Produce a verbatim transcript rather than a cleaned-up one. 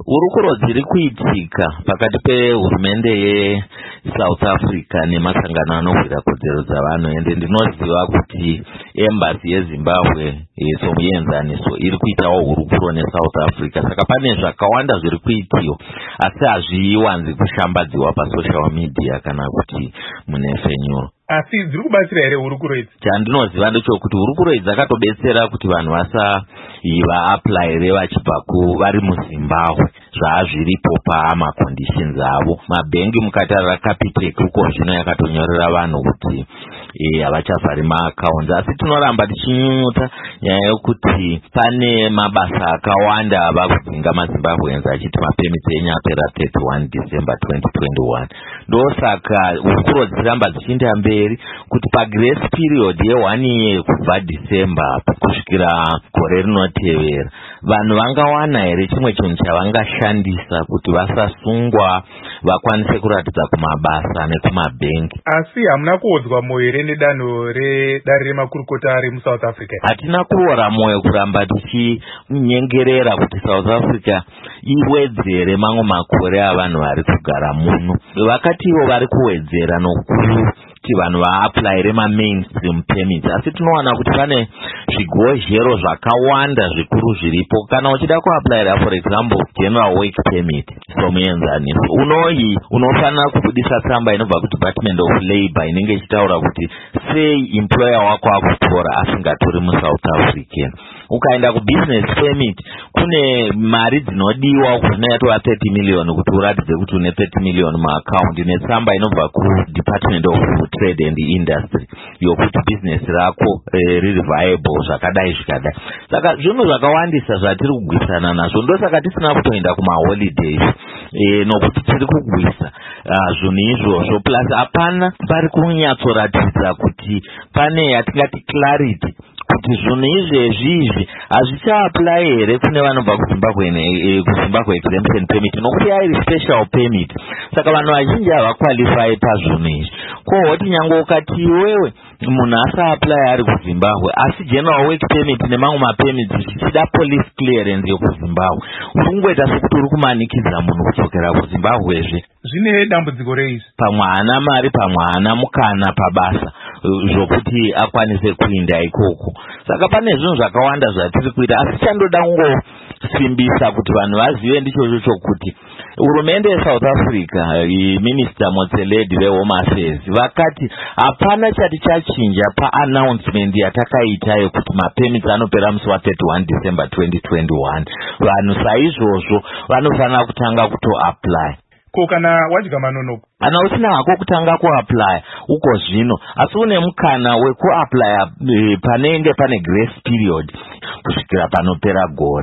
Hurukuro dziri kuitika pakati pehurumende yeSouth Africa nemasangano anovhura kodzero dzavanhu, ende ndinoziva kuti embassy yeZimbabwe somuenzaniso iri kuitawo hurukuro neSouth Africa. Saka pane zvakawanda zviri kuitiwa asi hazviwanzi kushambadziwa pasocial media kana kuti munefenyuro. Asi dziri kubatsira here hurukuro idzi? Chandinoziva ndechokuti hurukuro idzi dzakatobetsera kuti vanhu vasaiva-applyire vachibva vari muZimbabwe zvazviripo pamaconditions avo. Mabhengi mukatarira Capitec uko zvino yakatonyorera vanhu kuti havachavhari maaccounts, asi tinoramba tichinyunyuta nyaya yokuti pane mabasa akawanda ava kudzinga maZimbabweans achiti mapemits enyu apera thirty-one December twenty twenty-one. Ndosaka hurukuro dziramba dzichienda mberi kuti pagrace period ye-one year kubva December kusvikira gore rinotevera, vanhu vangawana here chimwe chinhu chavangashandisa kuti vasasungwa vakwanise kuratidza kumabasa nekumabhengi. Asi hamuna kuodzwa moyo here nedanho redare remakurukota remuSouth Africa? Hatina kuora moyo kuramba tichinyengerera kuti South Africa iwedzere mamwe makore avanhu vari kugara muno. Vakatiwo vari kuwedzera nokuti vanhu vaapplyire ma-mainstream permits, asi tinowana kuti pane zvigozhero zvakawanda zvikuru zviripo. Kana uchida kuapplyira for example general work permit somuenzaniso, unoyi unofanira kubudisa tsamba inobva kuDepartment of Labour inenge ichitaura kuti sei employer wako akutora asingatori muSouth African. Ukaenda kubusiness permit kune mari dzinodiwa kunoitwa thirty million kuti uratidze kuti une thirty million muaccount, netsamba inobva kuDepartment of Trade and Industry yokuti business rako riri viable zvakadai zvikadai. Saka zvinhu zvakawandisa zvatiri kugwisana nazvo, ndosaka tisina kutoenda kumaholidays e, nokuti tiri kugwisa zvinhu izvozvo. Plus hapana pari kunyatsoratidza kuti pane yatingati clarity kuti zvinhu izvezvi izvi hazvichaapply here kune vanobva kuZimbabwe kuZimbabwe exemption permit nokuti yairi special permit. Saka vanhu vazhinji havaqualify pazvinhu izvi. Kohoti nyange ukati iwewe munhu asaapply ari kuZimbabwe asi general work permit nemamwe mapermits zvichida police clearance yokuZimbabwe, uri kungoita sekuti uri kumanikidza munhu kudzokera kuZimbabwezve. Zvine dambudziko reizvi? Pamwe haana mari, pamwe haana mukana pabasa zvokuti akwanise kuinda ikoko. Saka pane zvinhu zvakawanda zvatiri kuita, asi chandoda kungosimbisa kuti vanhu vazive ndichocho chokuti hurumende yeSouth Africa, Minister Motsoaledi veHome Affairs vakati hapana chati chachinja pa-announcement yatakaita yokuti mapermits anopera musi wa-thirty-one December twenty twenty-one. Vanhu saizvozvo vanofanira kutanga kutoapply. Ko kana wadya manonopo? Kana usina hako kutanga kuapply uko zvino, asi une mukana wekuapply e, panenge pane grace period kusvikira panopera gore.